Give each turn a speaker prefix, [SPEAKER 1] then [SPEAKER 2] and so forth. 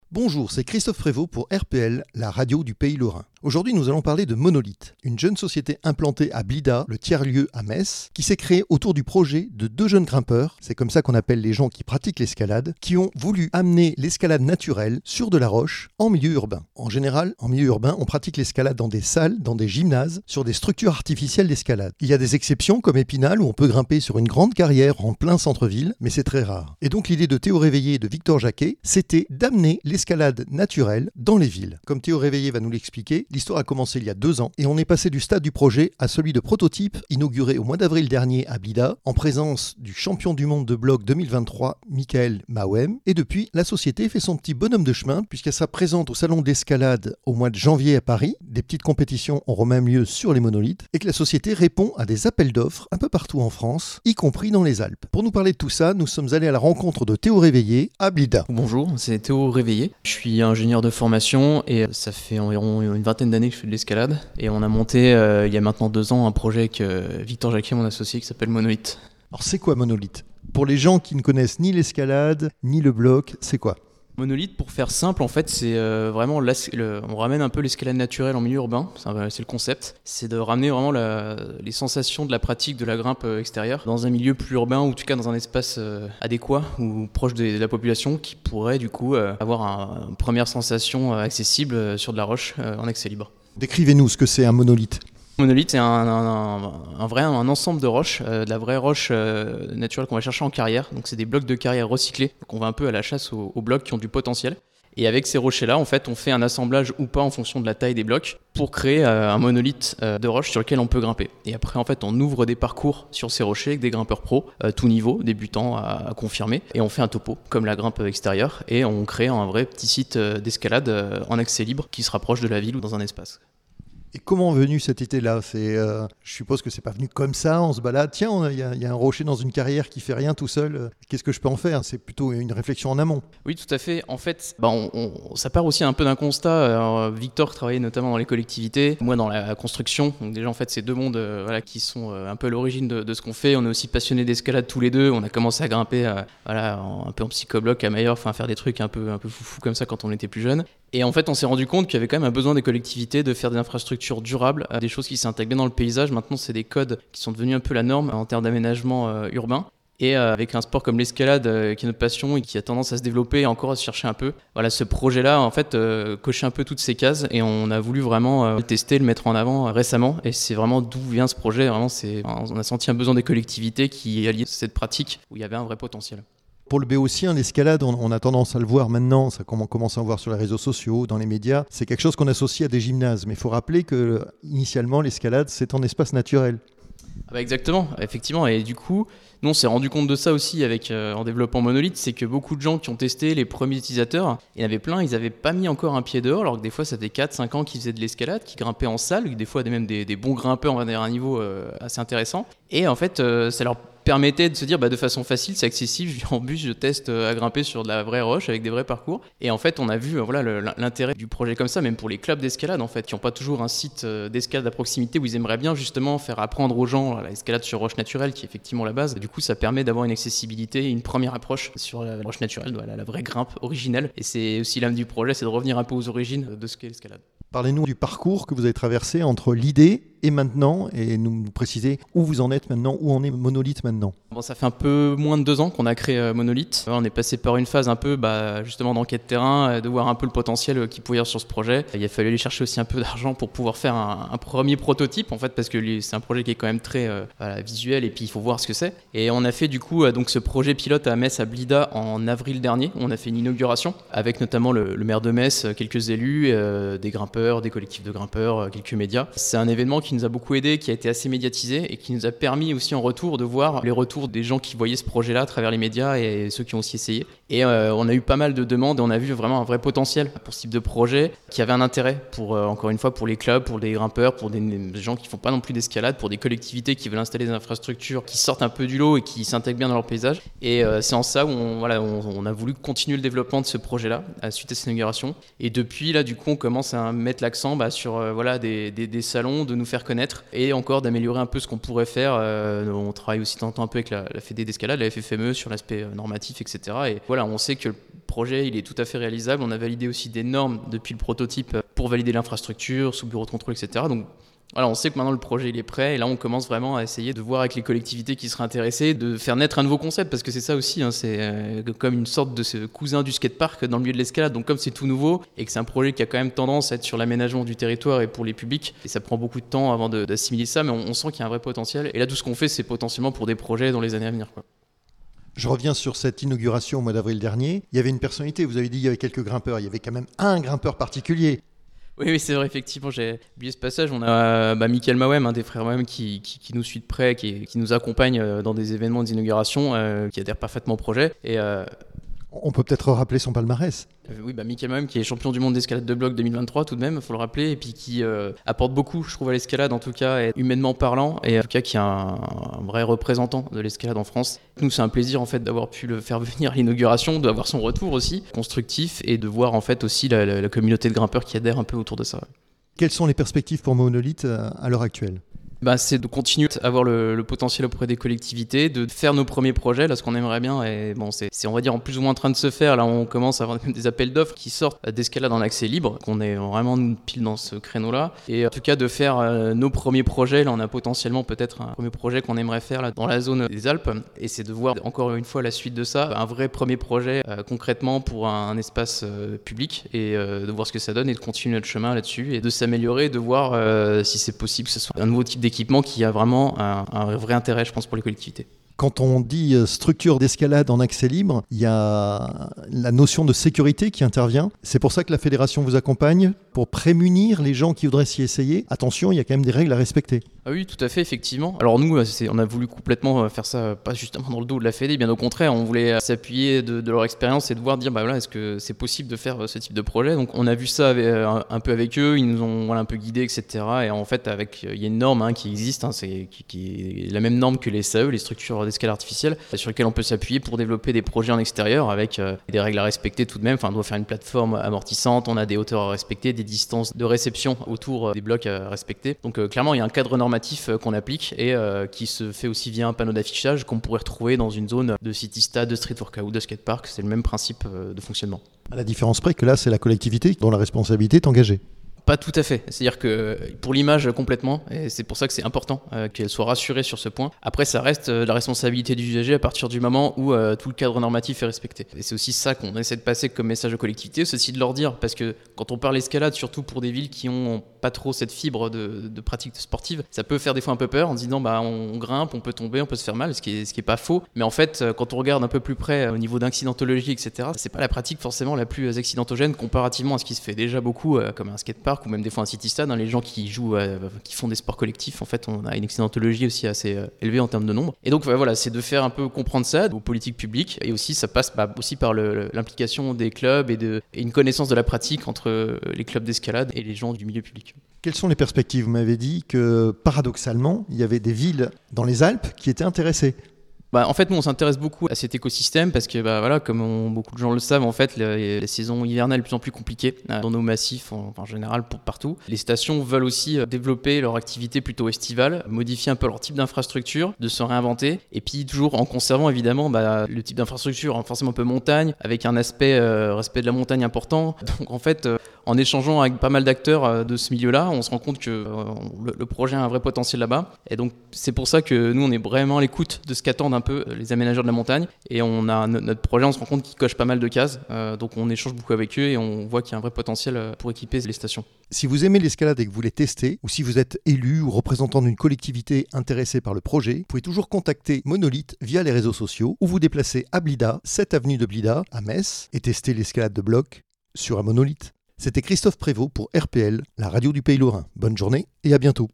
[SPEAKER 1] Bonjour, c'est Christophe Prévost pour RPL, la radio du Pays Lorrain. Aujourd'hui, nous allons parler de Monolith, une jeune société implantée à Blida, le tiers-lieu à Metz, qui s'est créée autour du projet de deux jeunes grimpeurs, c'est comme ça qu'on appelle les gens qui pratiquent l'escalade, qui ont voulu amener l'escalade naturelle sur de la roche en milieu urbain. En général, en milieu urbain, on pratique l'escalade dans des salles, dans des gymnases, sur des structures artificielles d'escalade. Il y a des exceptions comme Épinal où on peut grimper sur une grande carrière en plein centre-ville, mais c'est très rare. Et donc l'idée de Théo Réveillé et de Victor Jacquet, c'était d'amener l'escalade naturelle dans les villes. Comme Théo Réveillé va nous l'expliquer, l'histoire a commencé il y a 2 ans et on est passé du stade du projet à celui de prototype inauguré au mois d'avril dernier à Blida en présence du champion du monde de bloc 2023, Michael Mawem. Et depuis, la société fait son petit bonhomme de chemin puisqu'elle sera présente au salon d'escalade au mois de janvier à Paris. Des petites compétitions auront même lieu sur les monolithes et que la société répond à des appels d'offres un peu partout en France, y compris dans les Alpes. Pour nous parler de tout ça, nous sommes allés à la rencontre de Théo Réveillé à Blida.
[SPEAKER 2] Bonjour, c'est Théo Réveillé. Je suis ingénieur de formation et ça fait environ une vingtaine d'années que je fais de l'escalade. Et on a monté il y a maintenant 2 ans un projet avec Victor Jacquet, mon associé, qui s'appelle Monolith.
[SPEAKER 1] Alors c'est quoi Monolith ? Pour les gens qui ne connaissent ni l'escalade, ni le bloc, c'est quoi ?
[SPEAKER 2] Monolith, pour faire simple, en fait, c'est vraiment on ramène un peu l'escalade naturelle en milieu urbain, c'est le concept. C'est de ramener vraiment les sensations de la pratique de la grimpe extérieure dans un milieu plus urbain, ou en tout cas dans un espace adéquat ou proche de la population qui pourrait du coup avoir une première sensation accessible sur de la roche en accès libre.
[SPEAKER 1] Décrivez-nous ce que c'est un monolithe.
[SPEAKER 2] Monolithe, c'est un ensemble de roches, de la vraie roche naturelle qu'on va chercher en carrière. Donc c'est des blocs de carrière recyclés. Donc on va un peu à la chasse aux blocs qui ont du potentiel. Et avec ces rochers-là, en fait, on fait un assemblage ou pas en fonction de la taille des blocs pour créer un monolithe de roche sur lequel on peut grimper. Et après, en fait, on ouvre des parcours sur ces rochers avec des grimpeurs pros, tout niveau, débutants à confirmer. Et on fait un topo, comme la grimpe extérieure. Et on crée un vrai petit site d'escalade en accès libre qui se rapproche de la ville ou dans un espace.
[SPEAKER 1] Et comment est venue cette idée-là ? Je suppose que c'est pas venu comme ça, on se balade, tiens, il y a un rocher dans une carrière qui fait rien tout seul, qu'est-ce que je peux en faire ? C'est plutôt une réflexion en amont.
[SPEAKER 2] Oui, tout à fait. En fait, ça part aussi un peu d'un constat. Alors, Victor travaillait notamment dans les collectivités, moi dans la construction. Donc déjà, en fait, c'est 2 mondes qui sont un peu à l'origine de ce qu'on fait. On est aussi passionnés d'escalade tous les deux. On a commencé à grimper un peu en psychobloc à Maillard, faire des trucs un peu foufou comme ça quand on était plus jeune. Et en fait, on s'est rendu compte qu'il y avait quand même un besoin des collectivités de faire des infrastructures durables, des choses qui s'intègrent bien dans le paysage. Maintenant, c'est des codes qui sont devenus un peu la norme en termes d'aménagement urbain. Et avec un sport comme l'escalade qui est notre passion et qui a tendance à se développer et encore à se chercher un peu. Voilà, ce projet-là, en fait, cochait un peu toutes ces cases et on a voulu vraiment le tester, le mettre en avant récemment. Et c'est vraiment d'où vient ce projet. Vraiment, on a senti un besoin des collectivités qui alliaient cette pratique où il y avait un vrai potentiel.
[SPEAKER 1] Pour le béotien, l'escalade, on a tendance à le voir maintenant, ça commence à en voir sur les réseaux sociaux, dans les médias. C'est quelque chose qu'on associe à des gymnases. Mais il faut rappeler que initialement, l'escalade, c'est en espace naturel.
[SPEAKER 2] Exactement, effectivement. Et du coup, nous on s'est rendu compte de ça aussi en développant Monolith, c'est que beaucoup de gens qui ont testé, les premiers utilisateurs, il y en avait plein, ils n'avaient pas mis encore un pied dehors, alors que des fois ça faisait 4-5 ans qu'ils faisaient de l'escalade, qui grimpaient en salle, des fois même des bons grimpeurs, on va dire à un niveau assez intéressant. Et en fait, ça leur permettait de se dire de façon facile, c'est accessible, je viens en bus, je teste à grimper sur de la vraie roche avec des vrais parcours. Et en fait, on a vu l'intérêt du projet comme ça, même pour les clubs d'escalade en fait, qui n'ont pas toujours un site d'escalade à proximité où ils aimeraient bien justement faire apprendre aux gens l'escalade sur roche naturelle qui est effectivement la base. Du coup, ça permet d'avoir une accessibilité et une première approche sur la roche naturelle, la vraie grimpe originelle. Et c'est aussi l'âme du projet, c'est de revenir un peu aux origines de ce qu'est l'escalade.
[SPEAKER 1] Parlez-nous du parcours que vous avez traversé entre l'idée et maintenant, et nous préciser où vous en êtes maintenant, où en est Monolith maintenant.
[SPEAKER 2] Ça fait un peu moins de 2 ans qu'on a créé Monolith. On est passé par une phase un peu justement d'enquête terrain, de voir un peu le potentiel qu'il pouvait y avoir sur ce projet. Il a fallu aller chercher aussi un peu d'argent pour pouvoir faire un premier prototype en fait, parce que c'est un projet qui est quand même très visuel et puis il faut voir ce que c'est. Et on a fait du coup donc ce projet pilote à Metz, à Blida en avril dernier. On a fait une inauguration avec notamment le maire de Metz, quelques élus, des grimpeurs, des collectifs de grimpeurs, quelques médias. C'est un événement qui nous a beaucoup aidé, qui a été assez médiatisé et qui nous a permis aussi en retour de voir les retours des gens qui voyaient ce projet-là à travers les médias et ceux qui ont aussi essayé. Et on a eu pas mal de demandes et on a vu vraiment un vrai potentiel pour ce type de projet qui avait un intérêt pour, encore une fois, pour les clubs, pour des grimpeurs, pour des gens qui font pas non plus d'escalade, pour des collectivités qui veulent installer des infrastructures qui sortent un peu du lot et qui s'intègrent bien dans leur paysage. Et c'est en ça où on a voulu continuer le développement de ce projet-là suite à cette inauguration. Et depuis, là, du coup, on commence à mettre l'accent sur des salons, de nous faire faire connaître et encore d'améliorer un peu ce qu'on pourrait faire. On travaille aussi de temps en temps un peu avec la Fédé d'escalade, la FFME, sur l'aspect normatif, etc. Et voilà, on sait que le projet, il est tout à fait réalisable. On a validé aussi des normes depuis le prototype pour valider l'infrastructure, sous bureau de contrôle, etc. Donc voilà, on sait que maintenant le projet il est prêt et là on commence vraiment à essayer de voir avec les collectivités qui seraient intéressées de faire naître un nouveau concept, parce que c'est ça aussi, c'est comme une sorte de ce cousin du skatepark dans le milieu de l'escalade. Donc comme c'est tout nouveau et que c'est un projet qui a quand même tendance à être sur l'aménagement du territoire et pour les publics, et ça prend beaucoup de temps avant d'assimiler ça, mais on sent qu'il y a un vrai potentiel. Et là tout ce qu'on fait c'est potentiellement pour des projets dans les années à venir, quoi.
[SPEAKER 1] Je reviens sur cette inauguration au mois d'avril dernier. Il y avait une personnalité, vous avez dit il y avait quelques grimpeurs, il y avait quand même un grimpeur particulier.
[SPEAKER 2] Oui, c'est vrai, effectivement, j'ai oublié ce passage. On a Michael Mawem, un des frères Mawem qui nous suit de près, qui nous accompagne dans des événements d'inauguration, qui adhère parfaitement au projet. Et
[SPEAKER 1] on peut peut-être rappeler son palmarès.
[SPEAKER 2] Oui, Michael Mawem, qui est champion du monde d'escalade de bloc 2023 tout de même, il faut le rappeler, et puis qui apporte beaucoup, je trouve, à l'escalade, en tout cas, et humainement parlant, et en tout cas qui est un vrai représentant de l'escalade en France. Nous, c'est un plaisir en fait d'avoir pu le faire venir à l'inauguration, d'avoir son retour aussi constructif, et de voir en fait aussi la communauté de grimpeurs qui adhère un peu autour de ça.
[SPEAKER 1] Quelles sont les perspectives pour Monolith à l'heure actuelle ?
[SPEAKER 2] C'est de continuer à avoir le potentiel auprès des collectivités, de faire nos premiers projets, là ce qu'on aimerait bien, et bon, c'est on va dire en plus ou moins en train de se faire. Là on commence à avoir des appels d'offres qui sortent d'escalade en accès libre, qu'on est vraiment pile dans ce créneau-là, et en tout cas de faire nos premiers projets. Là on a potentiellement peut-être un premier projet qu'on aimerait faire là, dans la zone des Alpes, et c'est de voir encore une fois la suite de ça, un vrai premier projet concrètement pour un espace public, et de voir ce que ça donne et de continuer notre chemin là-dessus, et de s'améliorer, de voir si c'est possible que ce soit un nouveau type d'équipement qui a vraiment un vrai intérêt, je pense, pour les collectivités.
[SPEAKER 1] Quand on dit structure d'escalade en accès libre, il y a la notion de sécurité qui intervient. C'est pour ça que la fédération vous accompagne, pour prémunir les gens qui voudraient s'y essayer. Attention, il y a quand même des règles à respecter.
[SPEAKER 2] Ah oui, tout à fait, effectivement. Alors nous, on a voulu complètement faire ça, pas justement dans le dos de la Fédé, bien au contraire, on voulait s'appuyer de leur expérience et de voir, dire, voilà, est-ce que c'est possible de faire ce type de projet. Donc on a vu ça un peu avec eux, ils nous ont un peu guidés, etc. Et en fait, il y a une norme qui existe, qui est la même norme que les SAE, les structures d'escalade artificielle, sur lesquelles on peut s'appuyer pour développer des projets en extérieur avec des règles à respecter tout de même. Enfin, on doit faire une plateforme amortissante, on a des hauteurs à respecter, des distances de réception autour des blocs à respecter. Donc clairement, il y a un cadre normatif qu'on applique et qui se fait aussi via un panneau d'affichage qu'on pourrait retrouver dans une zone de city-stade, de street workout, de skatepark. C'est le même principe de fonctionnement.
[SPEAKER 1] À la différence près que là, c'est la collectivité dont la responsabilité est engagée.
[SPEAKER 2] Pas tout à fait. C'est-à-dire que pour l'image complètement, et c'est pour ça que c'est important qu'elle soit rassurée sur ce point. Après, ça reste la responsabilité du usager à partir du moment où tout le cadre normatif est respecté. Et c'est aussi ça qu'on essaie de passer comme message aux collectivités, c'est aussi de leur dire, parce que quand on parle escalade, surtout pour des villes qui ont pas trop cette fibre de pratique sportive, ça peut faire des fois un peu peur en disant on grimpe, on peut tomber, on peut se faire mal, ce qui est pas faux. Mais en fait, quand on regarde un peu plus près au niveau d'accidentologie, etc., c'est pas la pratique forcément la plus accidentogène comparativement à ce qui se fait déjà beaucoup comme un skatepark ou même des fois un city-stade. Les gens qui jouent, qui font des sports collectifs, en fait, on a une accidentologie aussi assez élevée en termes de nombre. Et donc voilà, c'est de faire un peu comprendre ça aux politiques publiques, et aussi ça passe aussi par l'implication des clubs et une connaissance de la pratique entre les clubs d'escalade et les gens du milieu public.
[SPEAKER 1] Quelles sont les perspectives ? Vous m'avez dit que paradoxalement, il y avait des villes dans les Alpes qui étaient intéressées.
[SPEAKER 2] En fait, nous, on s'intéresse beaucoup à cet écosystème parce que, voilà, comme beaucoup de gens le savent, en fait, la saison hivernale est de plus en plus compliquée dans nos massifs, en général, partout. Les stations veulent aussi développer leur activité plutôt estivale, modifier un peu leur type d'infrastructure, de se réinventer, et puis toujours en conservant, évidemment, le type d'infrastructure, forcément un peu montagne, avec un aspect respect de la montagne important. Donc, en fait, en échangeant avec pas mal d'acteurs de ce milieu-là, on se rend compte que le projet a un vrai potentiel là-bas. Et donc, c'est pour ça que nous, on est vraiment à l'écoute de ce qu'attendent un peu les aménageurs de la montagne, et on a notre projet, on se rend compte qu'il coche pas mal de cases, donc on échange beaucoup avec eux et on voit qu'il y a un vrai potentiel pour équiper les stations.
[SPEAKER 1] Si vous aimez l'escalade et que vous voulez tester, ou si vous êtes élu ou représentant d'une collectivité intéressée par le projet, vous pouvez toujours contacter Monolith via les réseaux sociaux ou vous déplacer à Blida, 7 avenue de Blida, à Metz, et tester l'escalade de bloc sur un Monolith. C'était Christophe Prévost pour RPL, la radio du Pays Lorrain. Bonne journée et à bientôt.